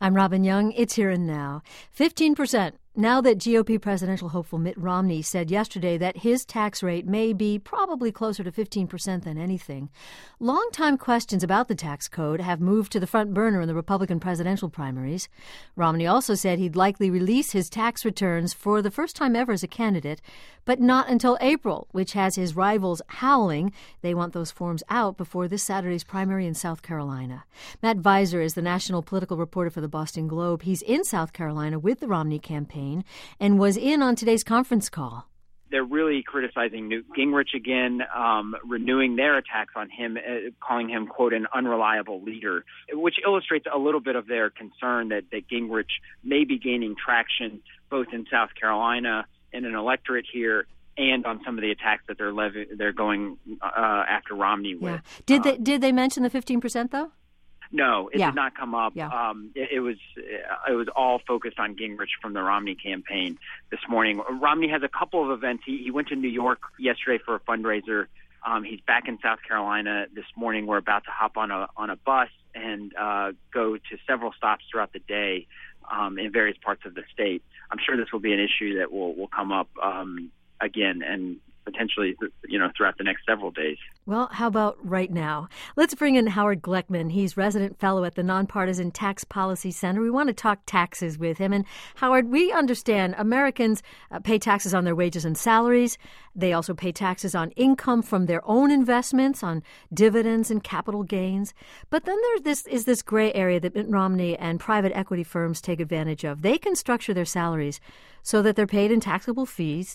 I'm Robin Young. It's Here and Now. 15%. Now that GOP presidential hopeful Mitt Romney said yesterday that his tax rate may be probably closer to 15% than anything, longtime questions about the tax code have moved to the front burner in the Republican presidential primaries. Romney also said he'd likely release his tax returns for the first time ever as a candidate, but not until April, which has his rivals howling. They want those forms out before this Saturday's primary in South Carolina. Matt Viser is the national political reporter for the Boston Globe. He's in South Carolina with the Romney campaign and was in on today's conference call. They're really criticizing Newt Gingrich again, renewing their attacks on him, calling him, quote, an unreliable leader, which illustrates a little bit of their concern that Gingrich may be gaining traction both in South Carolina in an electorate here and on some of the attacks that they're going after Romney with. Yeah. Did they mention the 15%, though? No, it did not come up. Yeah. It was all focused on Gingrich from the Romney campaign this morning. Romney has a couple of events. He went to New York yesterday for a fundraiser. He's back in South Carolina this morning. We're about to hop on a bus and go to several stops throughout the day in various parts of the state. I'm sure this will be an issue that will come up again and potentially, throughout the next several days. Well, how about right now? Let's bring in Howard Gleckman. He's resident fellow at the Nonpartisan Tax Policy Center. We want to talk taxes with him. And Howard, we understand Americans pay taxes on their wages and salaries. They also pay taxes on income from their own investments, on dividends and capital gains. But then there's this gray area that Mitt Romney and private equity firms take advantage of. They can structure their salaries so that they're paid in taxable fees,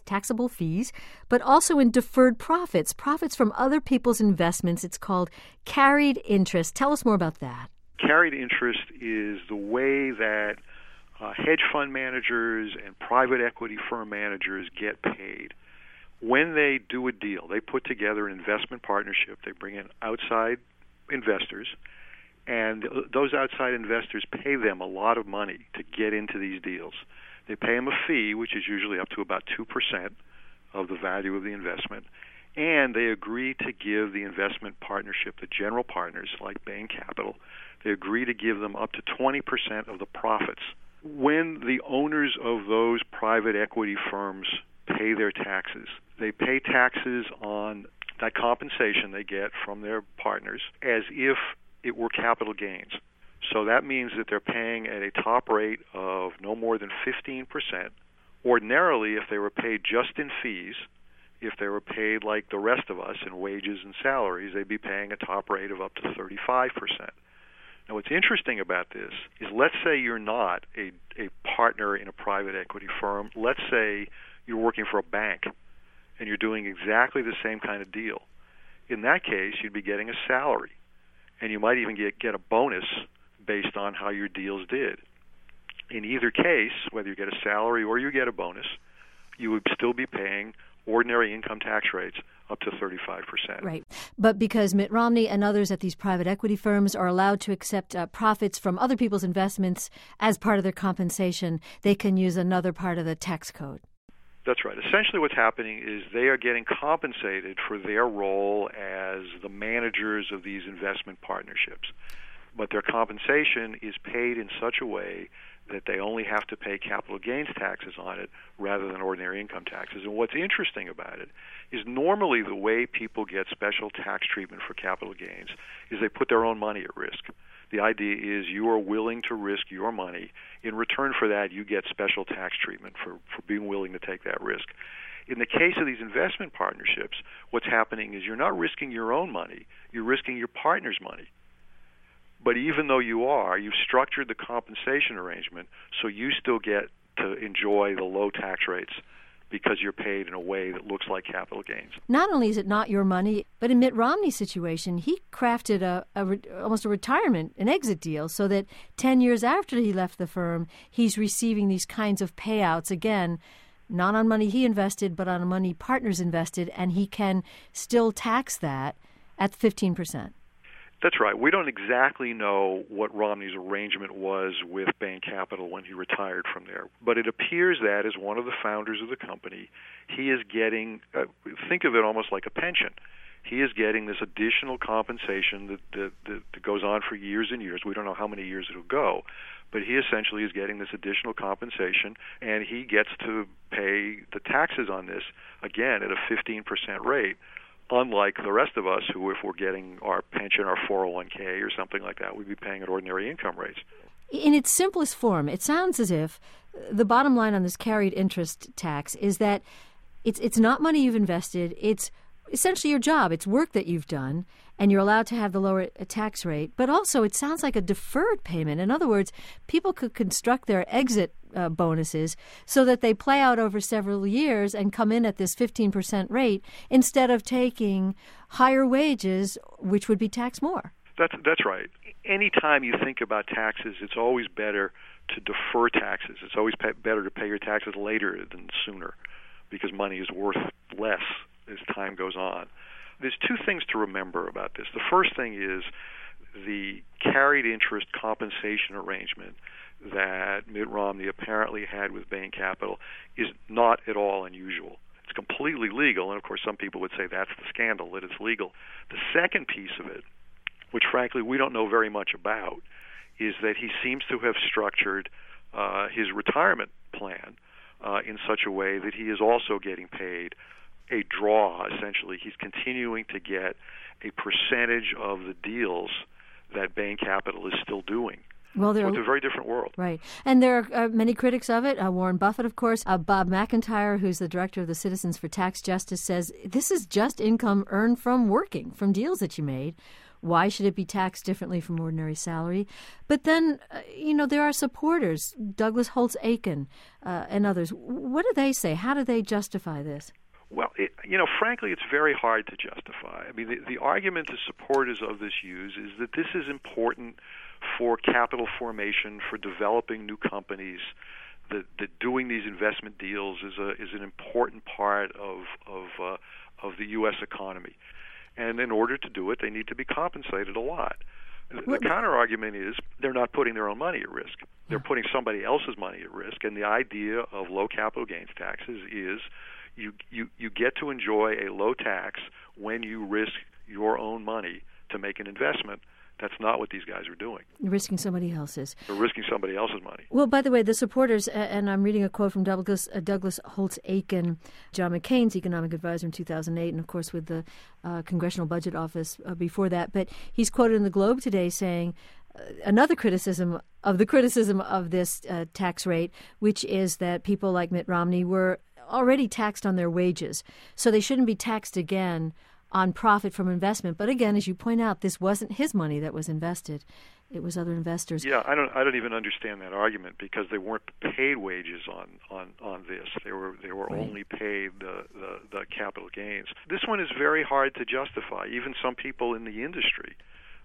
but also in deferred profits from other people's investments. It's called carried interest. Tell us more about that. Carried interest is the way that hedge fund managers and private equity firm managers get paid. When they do a deal, they put together an investment partnership. They bring in outside investors, and those outside investors pay them a lot of money to get into these deals. They pay them a fee, which is usually up to about 2% of the value of the investment, and they agree to give the investment partnership, the general partners like Bain Capital, they agree to give them up to 20% of the profits. When the owners of those private equity firms pay their taxes, they pay taxes on that compensation they get from their partners as if it were capital gains. So that means that they're paying at a top rate of no more than 15%. Ordinarily, if they were paid just in fees, if they were paid like the rest of us in wages and salaries, they'd be paying a top rate of up to 35%. Now, what's interesting about this is, let's say you're not a partner in a private equity firm. Let's say you're working for a bank and you're doing exactly the same kind of deal. In that case, you'd be getting a salary, and you might even get a bonus based on how your deals did. In either case, whether you get a salary or you get a bonus, you would still be paying ordinary income tax rates up to 35%. Right. But because Mitt Romney and others at these private equity firms are allowed to accept profits from other people's investments as part of their compensation, they can use another part of the tax code. That's right. Essentially what's happening is they are getting compensated for their role as the managers of these investment partnerships. But their compensation is paid in such a way that they only have to pay capital gains taxes on it rather than ordinary income taxes. And what's interesting about it is normally the way people get special tax treatment for capital gains is they put their own money at risk. The idea is you are willing to risk your money. In return for that, you get special tax treatment for being willing to take that risk. In the case of these investment partnerships, what's happening is you're not risking your own money, you're risking your partner's money. But even though you've structured the compensation arrangement so you still get to enjoy the low tax rates because you're paid in a way that looks like capital gains. Not only is it not your money, but in Mitt Romney's situation, he crafted almost a retirement, an exit deal, so that 10 years after he left the firm, he's receiving these kinds of payouts, again, not on money he invested, but on money partners invested, and he can still tax that at 15%. That's right. We don't exactly know what Romney's arrangement was with Bain Capital when he retired from there, but it appears that as one of the founders of the company, he is getting, think of it almost like a pension. he is getting this additional compensation that goes on for years and years. We don't know how many years it'll go, but he essentially is getting this additional compensation, and he gets to pay the taxes on this, again, at a 15% rate, unlike the rest of us who, if we're getting our pension, our 401k or something like that, we'd be paying at ordinary income rates. In its simplest form, it sounds as if the bottom line on this carried interest tax is that it's not money you've invested, it's essentially your job. It's work that you've done, and you're allowed to have the lower tax rate. But also, it sounds like a deferred payment. In other words, people could construct their exit bonuses so that they play out over several years and come in at this 15% rate instead of taking higher wages, which would be taxed more. That's right. Anytime you think about taxes, it's always better to defer taxes. It's always better to pay your taxes later than sooner, because money is worth less as time goes on. There's two things to remember about this. The first thing is the carried interest compensation arrangement that Mitt Romney apparently had with Bain Capital is not at all unusual. It's completely legal, and of course some people would say that's the scandal, that it's legal. The second piece of it, which frankly we don't know very much about, is that he seems to have structured his retirement plan in such a way that he is also getting paid a draw, essentially. He's continuing to get a percentage of the deals that Bain Capital is still doing. Well, it's a very different world. Right. And there are many critics of it. Warren Buffett, of course. Bob McIntyre, who's the director of the Citizens for Tax Justice, says this is just income earned from working, from deals that you made. Why should it be taxed differently from ordinary salary? But then, there are supporters, Douglas Holtz-Eakin and others. What do they say? How do they justify this? Well, frankly, it's very hard to justify. I mean, the argument the supporters of this use is that this is important for capital formation, for developing new companies, that doing these investment deals is an important part of the U.S. economy. And in order to do it, they need to be compensated a lot. The counter-argument is they're not putting their own money at risk. They're putting somebody else's money at risk. And the idea of low capital gains taxes is you get to enjoy a low tax when you risk your own money to make an investment. That's not what these guys are doing. You're risking somebody else's. They're risking somebody else's money. Well, by the way, the supporters, and I'm reading a quote from Douglas Holtz-Eakin, John McCain's economic advisor in 2008, and of course with the Congressional Budget Office before that. But he's quoted in the Globe today saying another criticism of this tax rate, which is that people like Mitt Romney were already taxed on their wages, so they shouldn't be taxed again on profit from investment. But again, as you point out, this wasn't his money that was invested. It was other investors. Yeah, I don't even understand that argument, because they weren't paid wages on this. They were right. Only paid the capital gains. This one is very hard to justify. Even some people in the industry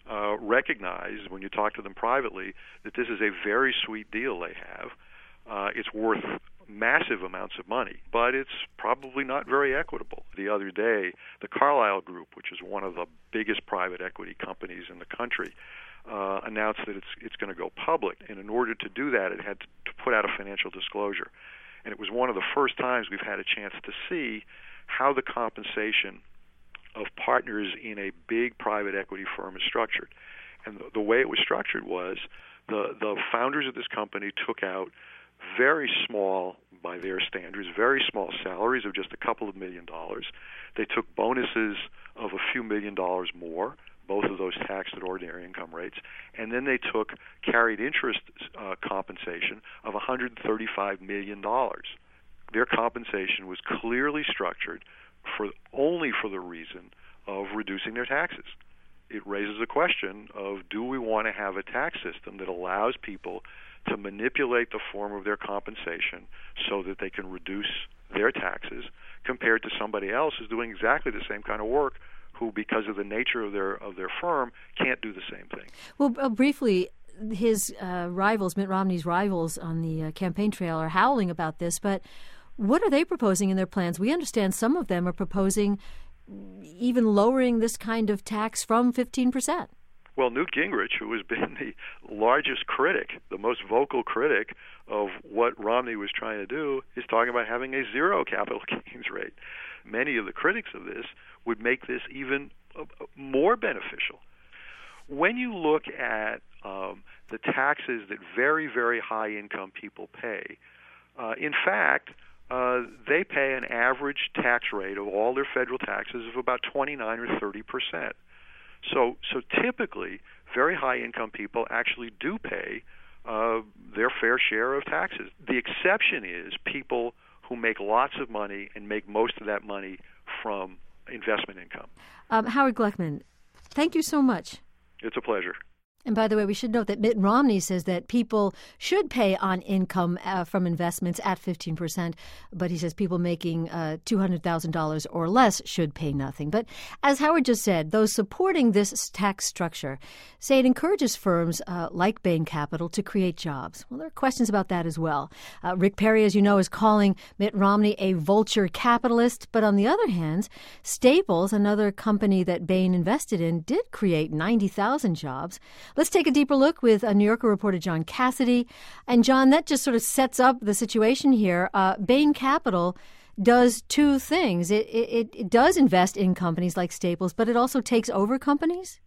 recognize, when you talk to them privately, that this is a very sweet deal they have. It's worth massive amounts of money, but it's probably not very equitable. The other day, the Carlyle Group, which is one of the biggest private equity companies in the country, announced that it's going to go public, and in order to do that, it had to put out a financial disclosure. And it was one of the first times we've had a chance to see how the compensation of partners in a big private equity firm is structured. And the way it was structured was the founders of this company took out very small, by their standards, very small salaries of just a couple of $1 million. They took bonuses of a few $1 million more, both of those taxed at ordinary income rates, and then they took carried interest compensation of $135 million. Their compensation was clearly structured only for the reason of reducing their taxes. It raises a question of, do we want to have a tax system that allows people to manipulate the form of their compensation so that they can reduce their taxes, compared to somebody else who's doing exactly the same kind of work, who, because of the nature of their firm, can't do the same thing. Well, briefly, his rivals, Mitt Romney's rivals on the campaign trail, are howling about this, but what are they proposing in their plans? We understand some of them are proposing even lowering this kind of tax from 15%. Well, Newt Gingrich, who has been the largest critic, the most vocal critic of what Romney was trying to do, is talking about having a zero capital gains rate. Many of the critics of this would make this even more beneficial. When you look at the taxes that very, very high-income people pay, in fact, they pay an average tax rate of all their federal taxes of about 29 or 30%. So typically, very high-income people actually do pay their fair share of taxes. The exception is people who make lots of money and make most of that money from investment income. Howard Gleckman, thank you so much. It's a pleasure. And by the way, we should note that Mitt Romney says that people should pay on income from investments at 15%, but he says people making $200,000 or less should pay nothing. But as Howard just said, those supporting this tax structure say it encourages firms like Bain Capital to create jobs. Well, there are questions about that as well. Rick Perry, as you know, is calling Mitt Romney a vulture capitalist. But on the other hand, Staples, another company that Bain invested in, did create 90,000 jobs. Let's take a deeper look with New Yorker reporter John Cassidy. And John, that just sort of sets up the situation here. Bain Capital does two things. It does invest in companies like Staples, but it also takes over companies?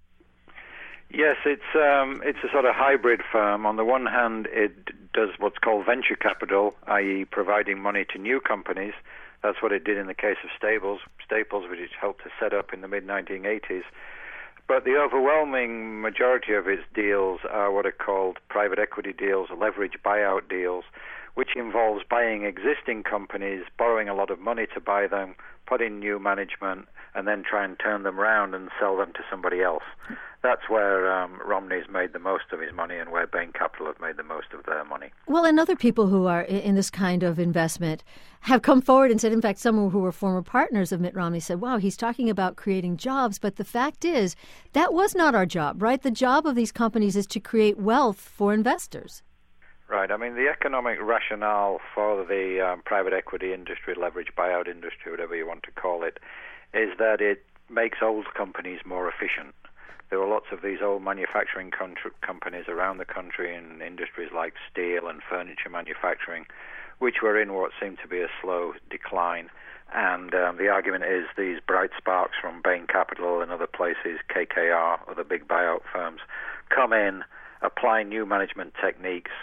Yes, it's a sort of hybrid firm. On the one hand, it does what's called venture capital, i.e. providing money to new companies. That's what it did in the case of Staples, which it helped to set up in the mid-1980s. But the overwhelming majority of its deals are what are called private equity deals, leverage buyout deals, which involves buying existing companies, borrowing a lot of money to buy them, put in new management, and then try and turn them around and sell them to somebody else. That's where Romney's made the most of his money and where Bain Capital have made the most of their money. Well, and other people who are in this kind of investment have come forward and said, in fact, some who were former partners of Mitt Romney said, wow, he's talking about creating jobs. But the fact is, that was not our job, right? The job of these companies is to create wealth for investors. Right. I mean, the economic rationale for the private equity industry, leverage buyout industry, whatever you want to call it, is that it makes old companies more efficient. There are lots of these old manufacturing companies around the country in industries like steel and furniture manufacturing, which were in what seemed to be a slow decline. And the argument is these bright sparks from Bain Capital and other places, KKR, other big buyout firms, come in, apply new management techniques,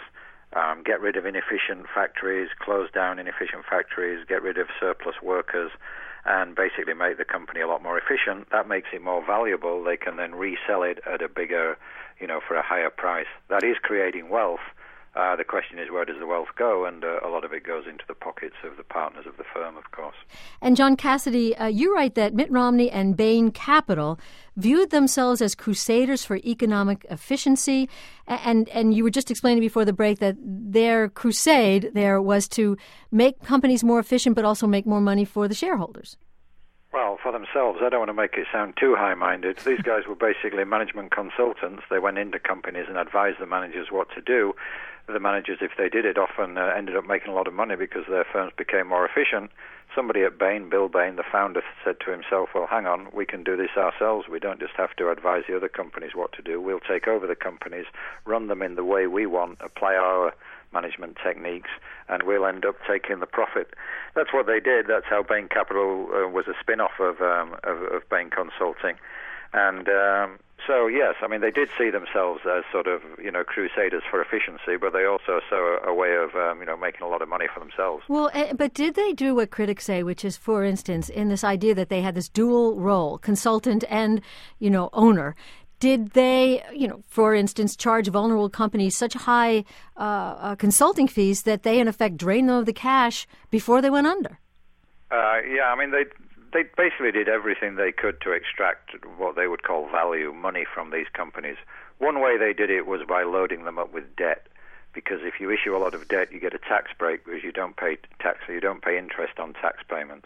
get rid of inefficient factories, close down inefficient factories, get rid of surplus workers, and basically make the company a lot more efficient. That makes it more valuable. They can then resell it at a bigger, for a higher price. That is creating wealth. The question is, where does the wealth go? And a lot of it goes into the pockets of the partners of the firm, of course. And John Cassidy, you write that Mitt Romney and Bain Capital viewed themselves as crusaders for economic efficiency. And you were just explaining before the break that their crusade there was to make companies more efficient, but also make more money for the shareholders. Well, for themselves, I don't want to make it sound too high-minded. These guys were basically management consultants. They went into companies and advised the managers what to do. The managers, if they did it, often ended up making a lot of money because their firms became more efficient. Somebody at Bain, Bill Bain, the founder, said to himself, well, hang on, we can do this ourselves. We don't just have to advise the other companies what to do. We'll take over the companies, run them in the way we want, apply our management techniques, and we'll end up taking the profit. That's what they did. That's how Bain Capital was a spin-off of Bain Consulting. And so, yes, I mean, they did see themselves as sort of, crusaders for efficiency, but they also saw a way of, making a lot of money for themselves. Well, but did they do what critics say, which is, for instance, in this idea that they had this dual role, consultant and, owner? Did they, for instance, charge vulnerable companies such high consulting fees that they, in effect, drained them of the cash before they went under? Yeah, I mean, they basically did everything they could to extract what they would call value, money from these companies. One way they did it was by loading them up with debt, because if you issue a lot of debt, you get a tax break because you don't pay tax, so you don't pay interest on tax payments.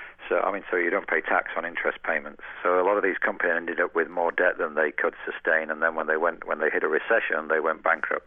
So you don't pay tax on interest payments. So a lot of these companies ended up with more debt than they could sustain, and then when they hit a recession, they went bankrupt.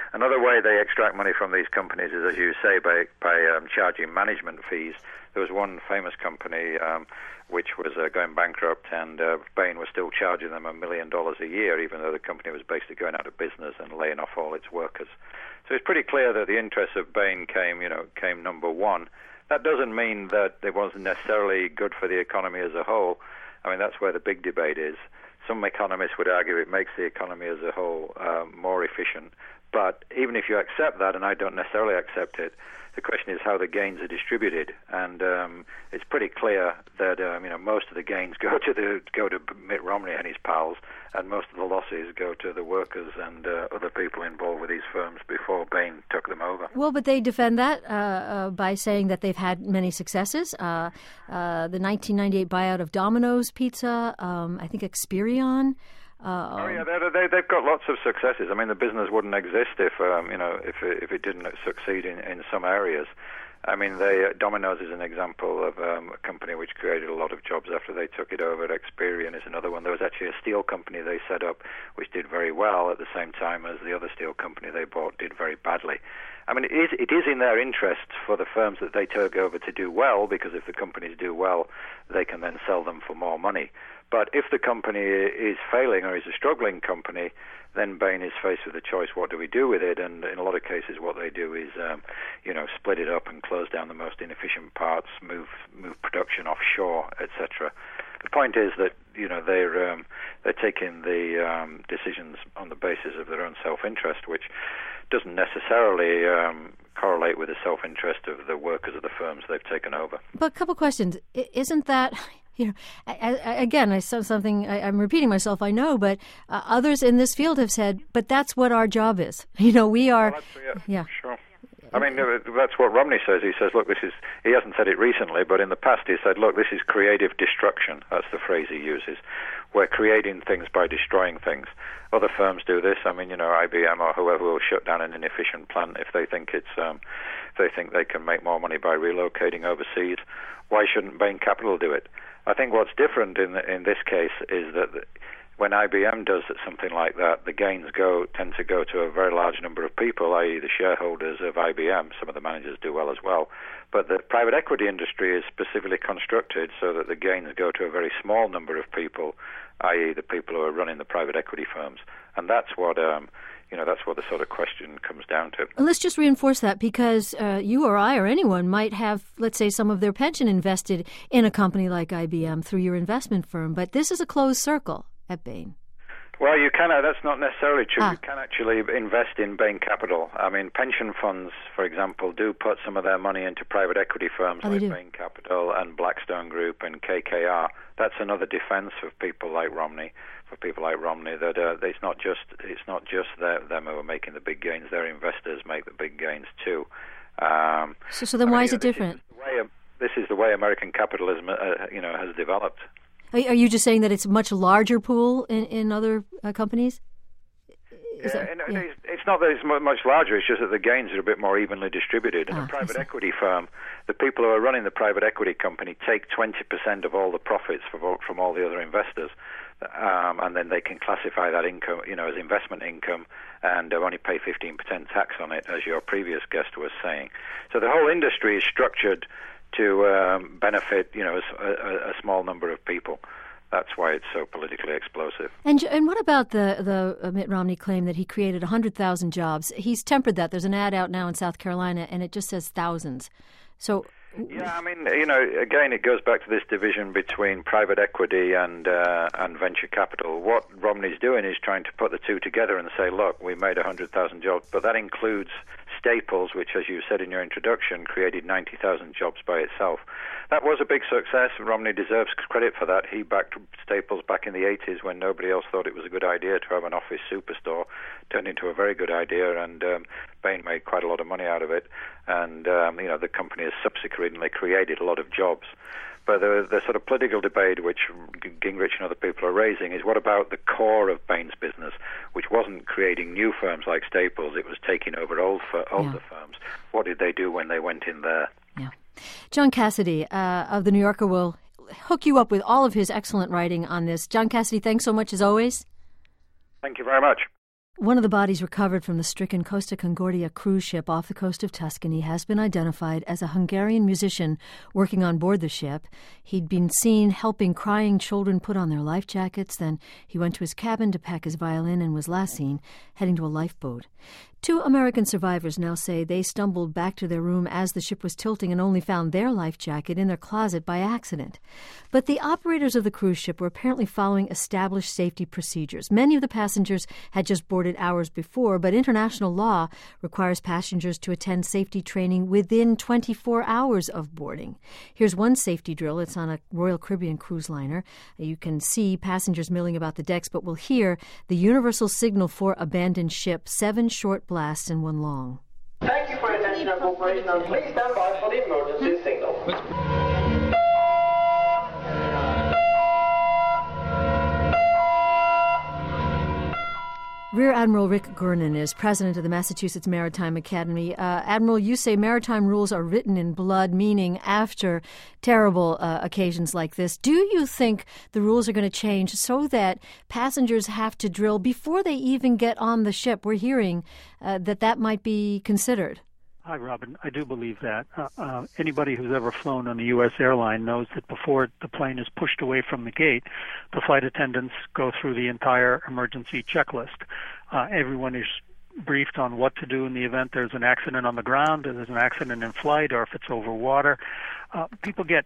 Another way they extract money from these companies is, as you say, by charging management fees. There was one famous company which was going bankrupt, and Bain was still charging them $1 million a year, even though the company was basically going out of business and laying off all its workers. So it's pretty clear that the interests of Bain came number one. That doesn't mean that it wasn't necessarily good for the economy as a whole. I mean, that's where the big debate is. Some economists would argue it makes the economy as a whole more efficient. But even if you accept that, and I don't necessarily accept it, the question is how the gains are distributed. And it's pretty clear that most of the gains go to Mitt Romney and his pals, and most of the losses go to the workers and other people involved with these firms before Bain took them over. Well, but they defend that by saying that they've had many successes. The 1998 buyout of Domino's Pizza, I think Experian. They've got lots of successes. I mean, the business wouldn't exist if it didn't succeed in some areas. I mean, Domino's is an example of a company which created a lot of jobs after they took it over. Experian is another one. There was actually a steel company they set up which did very well at the same time as the other steel company they bought did very badly. I mean, it is in their interest for the firms that they took over to do well, because if the companies do well, they can then sell them for more money. But if the company is failing or is a struggling company, then Bain is faced with a choice: what do we do with it? And in a lot of cases, what they do is, split it up and close down the most inefficient parts, move production offshore, etc. The point is that they're taking the decisions on the basis of their own self-interest, which doesn't necessarily correlate with the self-interest of the workers of the firms they've taken over. But a couple questions. Isn't that... again, I saw something, I'm repeating myself, I know, but others in this field have said, but that's what our job is. We are... Yeah. Sure. I mean, that's what Romney says. He says, look, he hasn't said it recently, but in the past he said, look, this is creative destruction. That's the phrase he uses. We're creating things by destroying things. Other firms do this. I mean, IBM or whoever will shut down an inefficient plant if they think they can make more money by relocating overseas. Why shouldn't Bain Capital do it? I think what's different in this case is that when IBM does something like that, the gains tend to go to a very large number of people, i.e. the shareholders of IBM. Some of the managers do well as well. But the private equity industry is specifically constructed so that the gains go to a very small number of people, i.e. the people who are running the private equity firms. And that's what the sort of question comes down to. Let's just reinforce that, because you or I or anyone might have, let's say, some of their pension invested in a company like IBM through your investment firm. But this is a closed circle at Bain. Well, you can. That's not necessarily true. You can actually invest in Bain Capital. I mean, pension funds, for example, do put some of their money into private equity firms like Bain Capital and Blackstone Group and KKR. That's another defense of people like Romney. For people like Romney, that it's not just them who are making the big gains. Their investors make the big gains too. So then, why is it different? This is the way American capitalism, has developed. Are you just saying that it's a much larger pool in other companies? It's not that it's much larger. It's just that the gains are a bit more evenly distributed. In a private equity firm, the people who are running the private equity company take 20% of all the profits from all the other investors, and then they can classify that income, as investment income, and only pay 15% tax on it, as your previous guest was saying. So the whole industry is structured to benefit, a small number of people. That's why it's so politically explosive. And what about the Mitt Romney claim that he created 100,000 jobs? He's tempered that. There's an ad out now in South Carolina, and it just says thousands. So... Yeah, I mean, again, it goes back to this division between private equity and venture capital. What Romney's doing is trying to put the two together and say, look, we made 100,000 jobs, but that includes Staples, which, as you said in your introduction, created 90,000 jobs by itself. That was a big success. Romney deserves credit for that. He backed Staples back in the 80s when nobody else thought it was a good idea to have an office superstore. Turned into a very good idea, and Bain made quite a lot of money out of it. And, the company has subsequently created a lot of jobs. But the sort of political debate which Gingrich and other people are raising is, what about the core of Bain's business, which wasn't creating new firms like Staples, it was taking over older firms. What did they do when they went in there? Yeah. John Cassidy of The New Yorker will hook you up with all of his excellent writing on this. John Cassidy, thanks so much as always. Thank you very much. One of the bodies recovered from the stricken Costa Concordia cruise ship off the coast of Tuscany has been identified as a Hungarian musician working on board the ship. He'd been seen helping crying children put on their life jackets. Then he went to his cabin to pack his violin and was last seen heading to a lifeboat. 2 American survivors now say they stumbled back to their room as the ship was tilting and only found their life jacket in their closet by accident. But the operators of the cruise ship were apparently following established safety procedures. Many of the passengers had just boarded hours before, but international law requires passengers to attend safety training within 24 hours of boarding. Here's one safety drill. It's on a Royal Caribbean cruise liner. You can see passengers milling about the decks, but we'll hear the universal signal for abandoned ship, 7 short blasts and 1 long. Thank you for your attention and cooperation, and please stand by for the emergency signal. Rear Admiral Rick Gurnon is president of the Massachusetts Maritime Academy. Admiral, you say maritime rules are written in blood, meaning after terrible occasions like this. Do you think the rules are going to change so that passengers have to drill before they even get on the ship? We're hearing that might be considered. Hi, Robin. I do believe that. Anybody who's ever flown on a U.S. airline knows that before the plane is pushed away from the gate, the flight attendants go through the entire emergency checklist. Everyone is briefed on what to do in the event there's an accident on the ground, or there's an accident in flight, or if it's over water. People get,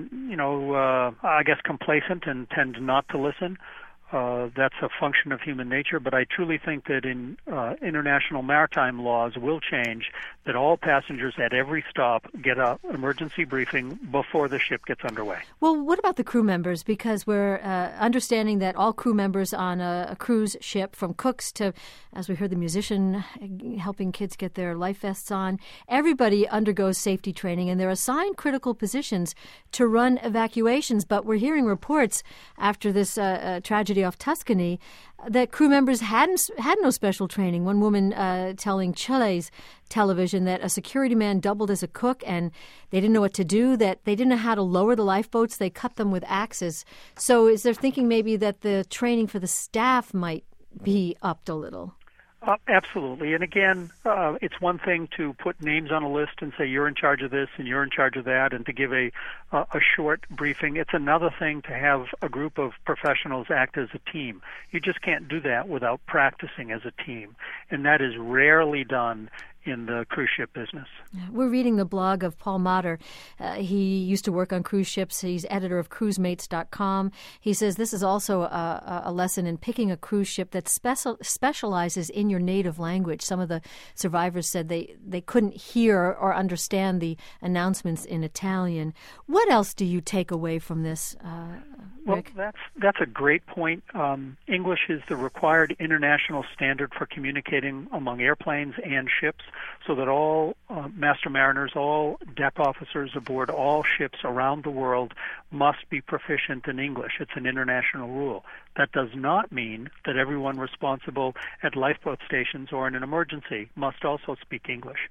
I guess, complacent and tend not to listen. That's a function of human nature, but I truly think that in international maritime laws will change, that all passengers at every stop get an emergency briefing before the ship gets underway. Well, what about the crew members? Because we're understanding that all crew members on a cruise ship, from cooks to, as we heard, the musician helping kids get their life vests on, everybody undergoes safety training, and they're assigned critical positions to run evacuations. But we're hearing reports after this tragedy off Tuscany that crew members had no special training. One woman telling Chile's television that a security man doubled as a cook and they didn't know what to do, that they didn't know how to lower the lifeboats. They cut them with axes. So is there thinking maybe that the training for the staff might be upped a little? Absolutely. And again, it's one thing to put names on a list and say you're in charge of this and you're in charge of that, and to give a short briefing. It's another thing to have a group of professionals act as a team. You just can't do that without practicing as a team, and that is rarely done in the cruise ship business. We're reading the blog of Paul Motter. He used to work on cruise ships. He's editor of cruisemates.com. He says this is also a lesson in picking a cruise ship that specializes in your native language. Some of the survivors said they couldn't hear or understand the announcements in Italian. What else do you take away from this, Rick? Well, that's a great point. English is the required international standard for communicating among airplanes and ships, so that all master mariners, all deck officers aboard all ships around the world must be proficient in English. It's an international rule. That does not mean that everyone responsible at lifeboat stations or in an emergency must also speak English.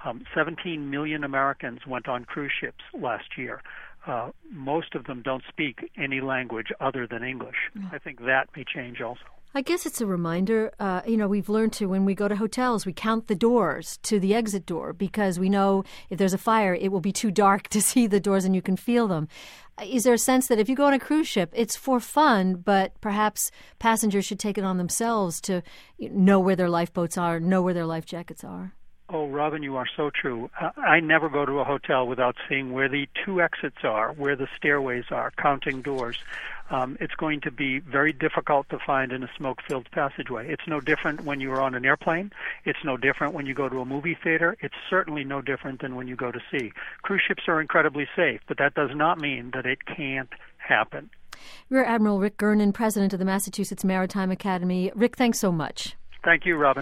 17 million Americans went on cruise ships last year. Most of them don't speak any language other than English. I think that may change also. I guess it's a reminder. We've learned to, when we go to hotels, we count the doors to the exit door, because we know if there's a fire, it will be too dark to see the doors and you can feel them. Is there a sense that if you go on a cruise ship, it's for fun, but perhaps passengers should take it on themselves to know where their lifeboats are, know where their life jackets are? Oh, Robin, you are so true. I never go to a hotel without seeing where the 2 exits are, where the stairways are, counting doors. It's going to be very difficult to find in a smoke-filled passageway. It's no different when you're on an airplane. It's no different when you go to a movie theater. It's certainly no different than when you go to sea. Cruise ships are incredibly safe, but that does not mean that it can't happen. Rear Admiral Rick Gurnon, president of the Massachusetts Maritime Academy. Rick, thanks so much. Thank you, Robin.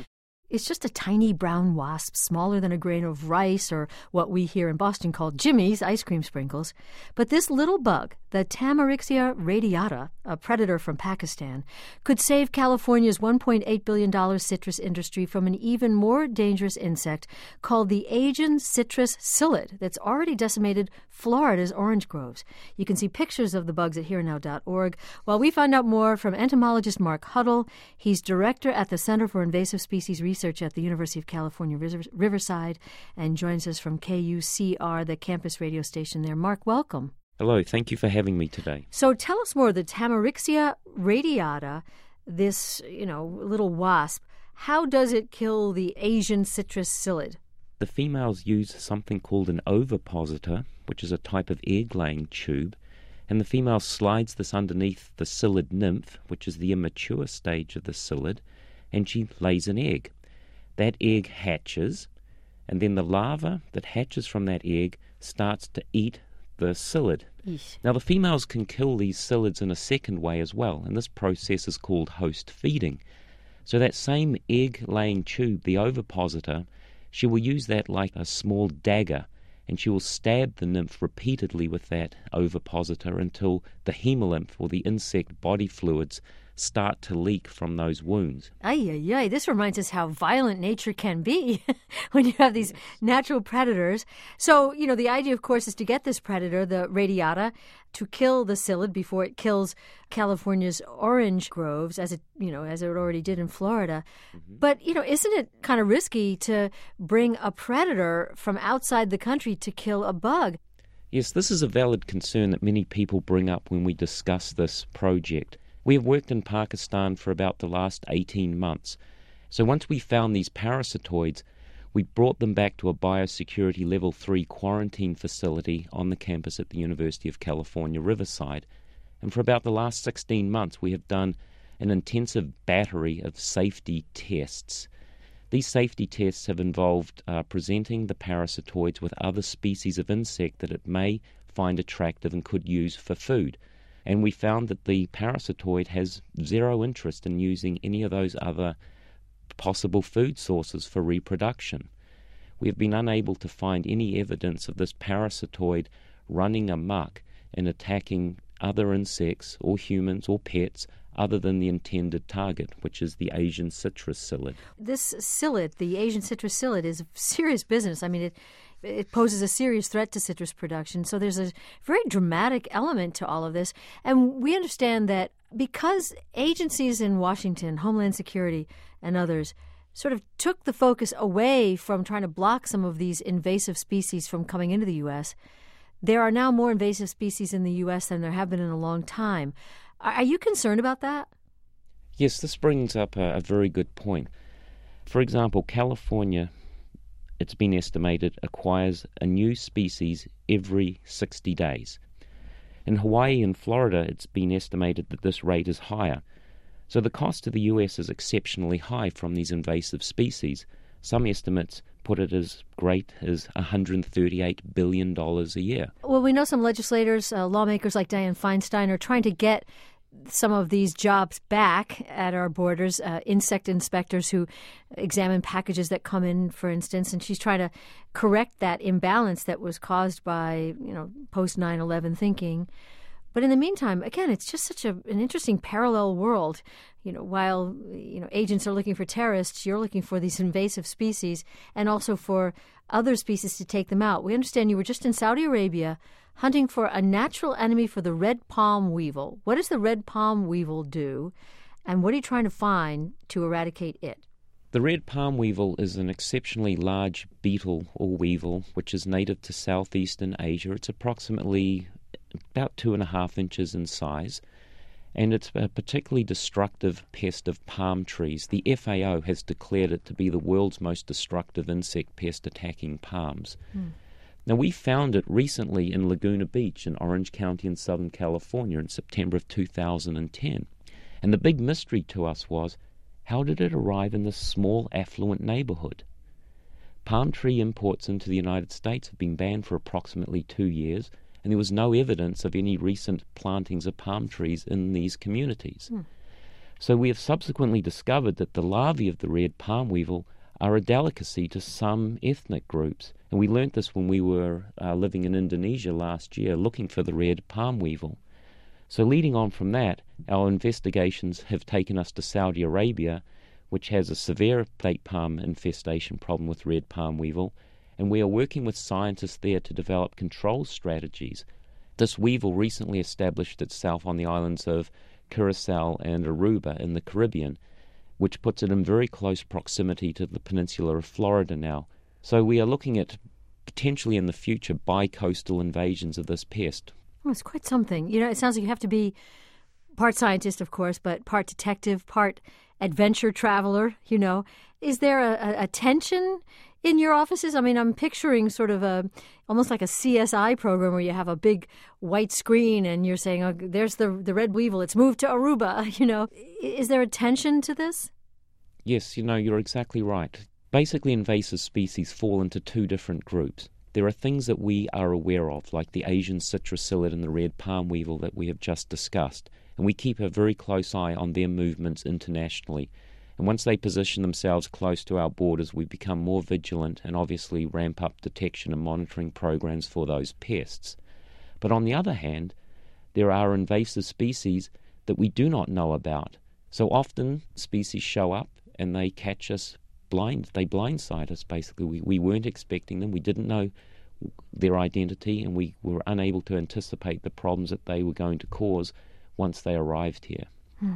It's just a tiny brown wasp, smaller than a grain of rice or what we here in Boston call Jimmy's ice cream sprinkles. But this little bug, the Tamarixia radiata, a predator from Pakistan, could save California's $1.8 billion citrus industry from an even more dangerous insect called the Asian citrus psyllid that's already decimated Florida's orange groves. You can see pictures of the bugs at herenow.org. While we find out more from entomologist Mark Huddle, he's director at the Center for Invasive Species Research at the University of California, Riverside, and joins us from KUCR, the campus radio station there. Mark, welcome. Hello, thank you for having me today. So tell us more, the Tamarixia radiata, this, little wasp, how does it kill the Asian citrus psyllid? The females use something called an ovipositor, which is a type of egg-laying tube, and the female slides this underneath the psyllid nymph, which is the immature stage of the psyllid, and she lays an egg. That egg hatches, and then the larva that hatches from that egg starts to eat the psyllid. Eesh. Now, the females can kill these psyllids in a second way as well, and this process is called host feeding. So that same egg-laying tube, the ovipositor, she will use that like a small dagger, and she will stab the nymph repeatedly with that ovipositor until the hemolymph, or the insect body fluids, start to leak from those wounds. Ay. This reminds us how violent nature can be when you have these natural predators. So, the idea, of course, is to get this predator, the radiata, to kill the psyllid before it kills California's orange groves, as it already did in Florida. Mm-hmm. But, isn't it kind of risky to bring a predator from outside the country to kill a bug? Yes, this is a valid concern that many people bring up when we discuss this project. We have worked in Pakistan for about the last 18 months. So once we found these parasitoids, we brought them back to a biosecurity level 3 quarantine facility on the campus at the University of California, Riverside. And for about the last 16 months, we have done an intensive battery of safety tests. These safety tests have involved presenting the parasitoids with other species of insect that it may find attractive and could use for food. And we found that the parasitoid has zero interest in using any of those other possible food sources for reproduction. We have been unable to find any evidence of this parasitoid running amok and attacking other insects or humans or pets other than the intended target, which is the Asian citrus psyllid. This psyllid, the Asian citrus psyllid, is serious business. I mean, it poses a serious threat to citrus production. So there's a very dramatic element to all of this. And we understand that because agencies in Washington, Homeland Security and others, sort of took the focus away from trying to block some of these invasive species from coming into the U.S., there are now more invasive species in the U.S. than there have been in a long time. Are you concerned about that? Yes, this brings up a very good point. For example, California, it's been estimated, acquires a new species every 60 days. In Hawaii and Florida, it's been estimated that this rate is higher. So the cost to the U.S. is exceptionally high from these invasive species. Some estimates put it as great as $138 billion a year. Well, we know some legislators, lawmakers like Dianne Feinstein, are trying to get some of these jobs back at our borders, insect inspectors who examine packages that come in, for instance, and she's trying to correct that imbalance that was caused by, post 9/11 thinking. But in the meantime, again, it's just such an interesting parallel world. While agents are looking for terrorists, you're looking for these invasive species and also for other species to take them out. We understand you were just in Saudi Arabia hunting for a natural enemy for the red palm weevil. What does the red palm weevil do, and what are you trying to find to eradicate it? The red palm weevil is an exceptionally large beetle or weevil which is native to southeastern Asia. It's approximately about 2.5 inches in size, and it's a particularly destructive pest of palm trees. The FAO has declared it to be the world's most destructive insect pest attacking palms. Now, we found it recently in Laguna Beach in Orange County in Southern California in September of 2010. And the big mystery to us was, how did it arrive in this small, affluent neighborhood? Palm tree imports into the United States have been banned for approximately 2 years, and there was no evidence of any recent plantings of palm trees in these communities. So we have subsequently discovered that the larvae of the red palm weevil are a delicacy to some ethnic groups. And we learnt this when we were living in Indonesia last year, looking for the red palm weevil. So leading on from that, our investigations have taken us to Saudi Arabia, which has a severe date palm infestation problem with red palm weevil, and we are working with scientists there to develop control strategies. This weevil recently established itself on the islands of Curacao and Aruba in the Caribbean, which puts it in very close proximity to the peninsula of Florida now. So we are looking at potentially in the future bi-coastal invasions of this pest. Oh, it's quite something. You know, it sounds like you have to be part scientist, of course, but part detective, part adventure traveler, you know. Is there a tension in your offices? I mean, I'm picturing sort of almost like a CSI program where you have a big white screen and you're saying, oh, there's the red weevil, it's moved to Aruba, you know. Is there a tension to this? Yes, you know, you're exactly right. Basically, invasive species fall into two different groups. There are things that we are aware of, like the Asian citrusillid and the red palm weevil that we have just discussed, and we keep a very close eye on their movements internationally. And once they position themselves close to our borders, we become more vigilant and obviously ramp up detection and monitoring programs for those pests. But on the other hand, there are invasive species that we do not know about. So often species show up and they catch us blind. They blindside us, basically. We weren't expecting them. We didn't know their identity, and we were unable to anticipate the problems that they were going to cause once they arrived here.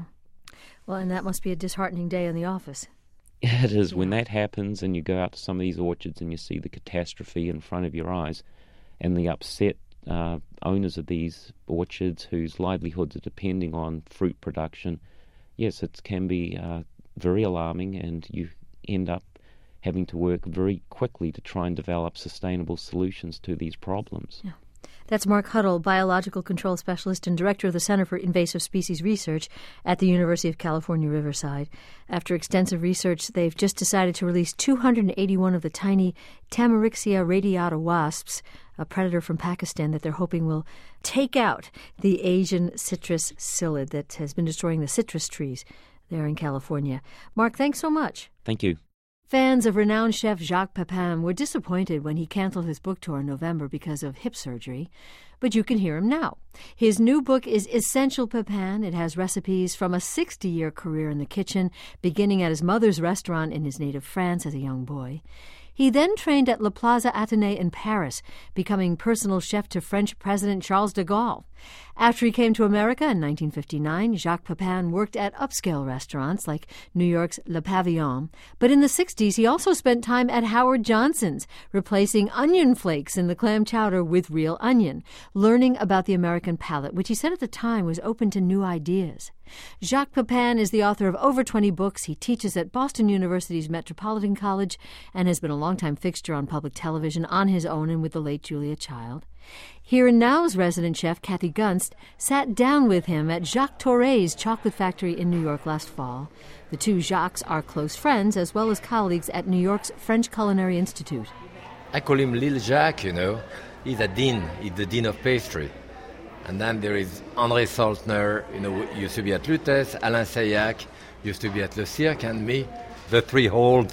Well, and that must be a disheartening day in the office. It is. When that happens and you go out to some of these orchards and you see the catastrophe in front of your eyes and the upset owners of these orchards whose livelihoods are depending on fruit production, yes, it can be very alarming, and you end up having to work very quickly to try and develop sustainable solutions to these problems. Yeah. That's Mark Huddle, Biological Control Specialist and Director of the Center for Invasive Species Research at the University of California, Riverside. After extensive research, they've just decided to release 281 of the tiny Tamarixia radiata wasps, a predator from Pakistan that they're hoping will take out the Asian citrus psyllid that has been destroying the citrus trees there in California. Mark, thanks so much. Thank you. Fans of renowned chef Jacques Pepin were disappointed when he canceled his book tour in November because of hip surgery, but you can hear him now. His new book is Essential Pepin. It has recipes from a 60-year career in the kitchen, beginning at his mother's restaurant in his native France as a young boy. He then trained at La Plaza Athénée in Paris, becoming personal chef to French President Charles de Gaulle. After he came to America in 1959, Jacques Pepin worked at upscale restaurants like New York's Le Pavillon. But in the 60s, he also spent time at Howard Johnson's, replacing onion flakes in the clam chowder with real onion, learning about the American palate, which he said at the time was open to new ideas. Jacques Pepin is the author of over 20 books. He teaches at Boston University's Metropolitan College and has been a longtime fixture on public television on his own and with the late Julia Child. Here and Now's resident chef, Kathy Gunst, sat down with him at Jacques Torre's chocolate factory in New York last fall. The two Jacques are close friends as well as colleagues at New York's French Culinary Institute. I call him Lil Jacques, you know. He's a dean. He's the dean of pastry. And then there is André Saltner, you know, used to be at Lutèce, Alain Seillac, used to be at Le Cirque, and me, the three-old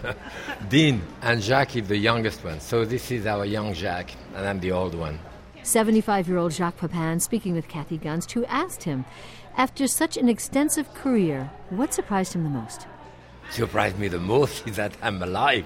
dean. And Jacques is the youngest one. So this is our young Jacques, and I'm the old one. 75-year-old Jacques Pepin speaking with Kathy Gunst, who asked him, after such an extensive career, what surprised him the most? Surprised me the most is that I'm alive.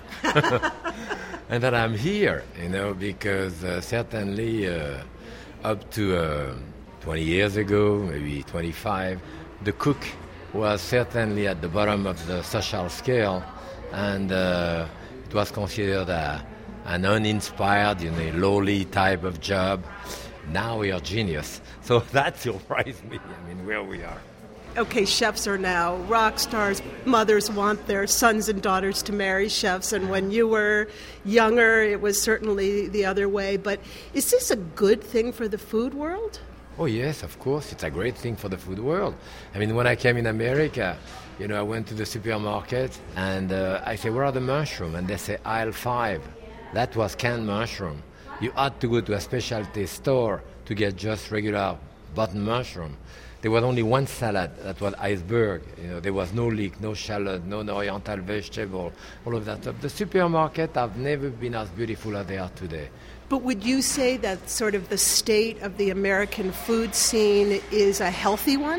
And that I'm here, you know, because certainly up to 20 years ago, maybe 25, the cook was certainly at the bottom of the social scale, and it was considered an uninspired, you know, lowly type of job. Now we are genius. So that surprised me, I mean, where we are. Okay, chefs are now rock stars. Mothers want their sons and daughters to marry chefs, and when you were younger, it was certainly the other way. But is this a good thing for the food world? Oh, yes, of course. It's a great thing for the food world. I mean, when I came in America, you know, I went to the supermarket, and I said, where are the mushrooms? And they say, aisle 5. That was canned mushroom. You had to go to a specialty store to get just regular button mushroom. there was only one salad that was iceberg. There was no leek, no shallot, no oriental vegetable, all of that stuff. The supermarket have never been as beautiful as they are today. But would you say that sort of the state of the American food scene is a healthy one?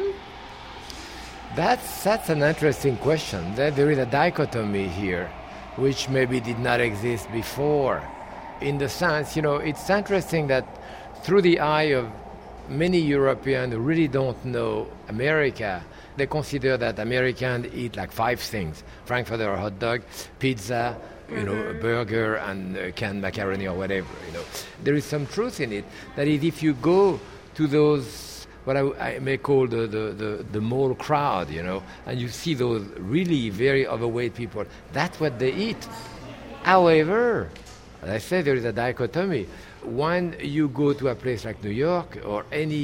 That's an interesting question. There is a dichotomy here, which maybe did not exist before. In the sense, it's interesting that through the eye of many Europeans who really don't know America, they consider that Americans eat like 5 things: Frankfurter hot dog, pizza, a burger, and canned macaroni or whatever. There is some truth in it. That is, if you go to those, what I may call the mall crowd, and you see those really very overweight people, that's what they eat. However, as I said, there is a dichotomy. When you go to a place like New York or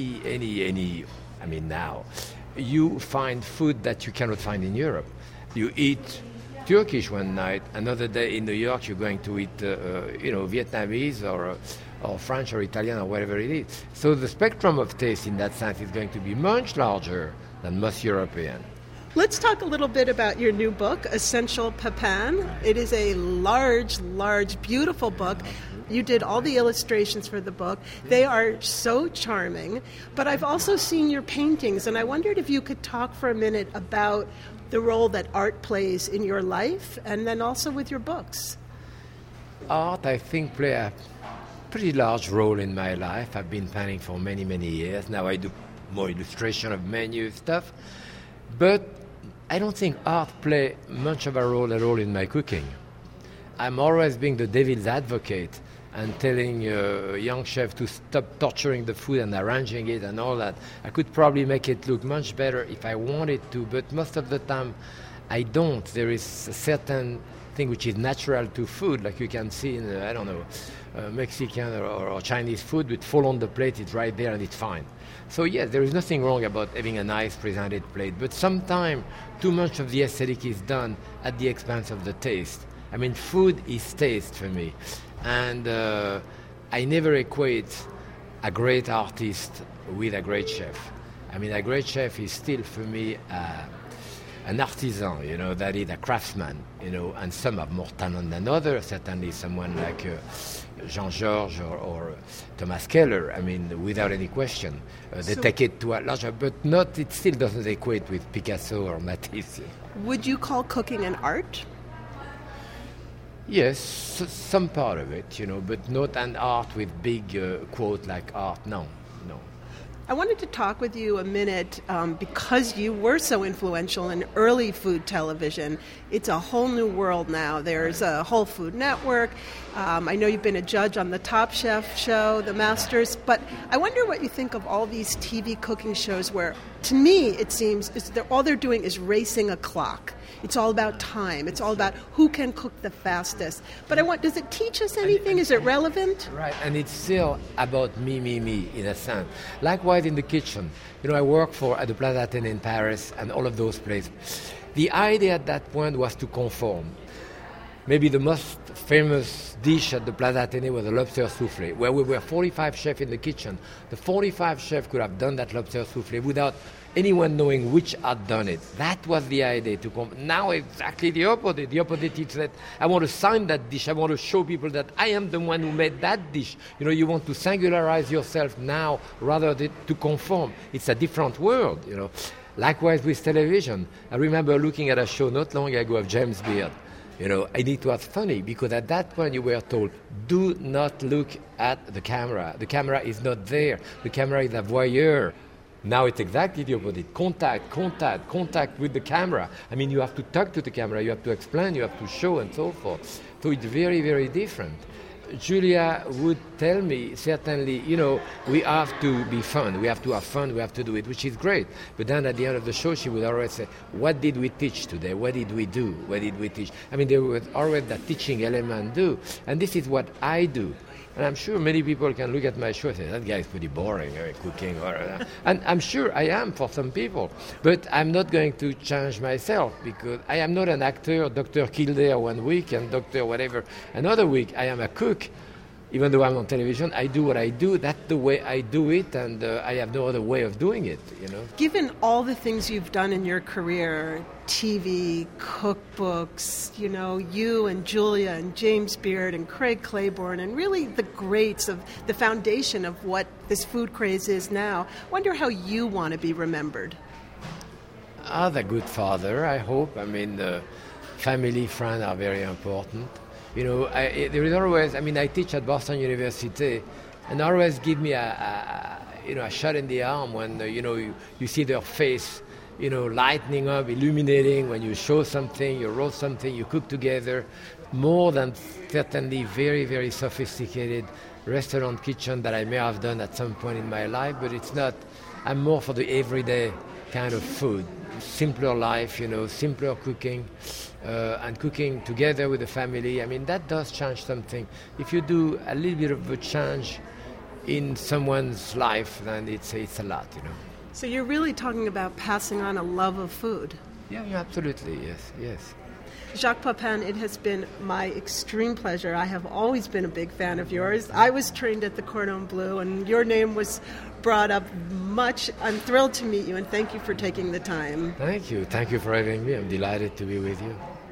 now, you find food that you cannot find in Europe. You eat Turkish one night, another day in New York you're going to eat, Vietnamese or French or Italian or whatever it is. So the spectrum of taste in that sense is going to be much larger than most European. Let's talk a little bit about your new book, Essential Pepin. It is a large, beautiful book. You did all the illustrations for the book. They are so charming. But I've also seen your paintings, and I wondered if you could talk for a minute about the role that art plays in your life and then also with your books. Art, I think, plays a pretty large role in my life. I've been painting for many, many years. Now I do more illustration of menu stuff. But I don't think art plays much of a role at all in my cooking. I'm always being the devil's advocate and telling young chefs to stop torturing the food and arranging it and all that. I could probably make it look much better if I wanted to, but most of the time I don't. There is a certain thing which is natural to food, like you can see in, Mexican or Chinese food, which fall on the plate, it's right there and it's fine. So yes, there is nothing wrong about having a nice presented plate, but sometimes too much of the aesthetic is done at the expense of the taste. I mean, food is taste for me. And I never equate a great artist with a great chef. I mean, a great chef is still, for me, an artisan, that is a craftsman, and some have more talent than others. Certainly someone like Jean-Georges or Thomas Keller, I mean, without any question. They take it to a larger, but it still doesn't equate with Picasso or Matisse. Would you call cooking an art? Yes, some part of it, but not an art with big quote like art, no. I wanted to talk with you a minute because you were so influential in early food television. It's a whole new world now. There's a whole Food Network. I know you've been a judge on the Top Chef show, The Masters, but I wonder what you think of all these TV cooking shows where, to me, it seems all they're doing is racing a clock. It's all about time. It's all about who can cook the fastest. But does it teach us anything? Is it relevant? Right, and it's still about me, in a sense. Likewise in the kitchen. I work at the Plaza Athénée in Paris and all of those places. The idea at that point was to conform. Maybe the most famous dish at the Plaza Athénée was a lobster soufflé, where we were 45 chefs in the kitchen. The 45 chefs could have done that lobster soufflé without anyone knowing which had done it. That was the idea. Now exactly the opposite. The opposite is that I want to sign that dish. I want to show people that I am the one who made that dish. You want to singularize yourself now rather than to conform. It's a different world, Likewise with television. I remember looking at a show not long ago of James Beard. And it was funny because at that point you were told, do not look at the camera. The camera is not there. The camera is a voyeur. Now it's exactly the opposite. Contact with the camera. I mean, you have to talk to the camera, you have to explain, you have to show, and so forth. So it's very, very different. Julia would tell me, certainly, we have to be fun. We have to have fun. We have to do it, which is great. But then at the end of the show, she would always say, what did we teach today? What did we do? What did we teach? I mean, there was always that teaching element do. And this is what I do. And I'm sure many people can look at my show and say, that guy is pretty boring, cooking. And I'm sure I am for some people. But I'm not going to change myself because I am not an actor, Dr. Kildare one week and Dr. whatever another week. I am a cook. even though I'm on television, I do what I do. That's the way I do it, and I have no other way of doing it, you know. Given all the things you've done in your career, TV, cookbooks, you know, you and Julia and James Beard and Craig Claiborne, and really the greats of the foundation of what this food craze is now, wonder how you want to be remembered. As a good father, I hope. I mean, family, friends are very important. You know, there is always, I mean, I teach at Boston University, and always give me a shot in the arm when, you see their face, lightening up, illuminating when you show something, you wrote something, you cook together, more than certainly very, very sophisticated restaurant kitchen that I may have done at some point in my life, but it's not. I'm more for the everyday kind of food, simpler life, simpler cooking, and cooking together with the family. I mean, that does change something. If you do a little bit of a change in someone's life, then it's a lot, So you're really talking about passing on a love of food. Yeah, absolutely, yes. Jacques Pepin, it has been my extreme pleasure. I have always been a big fan of yours. I was trained at the Cordon Bleu, and your name was brought up much. I'm thrilled to meet you, and thank you for taking the time. Thank you. Thank you for having me. I'm delighted to be with you.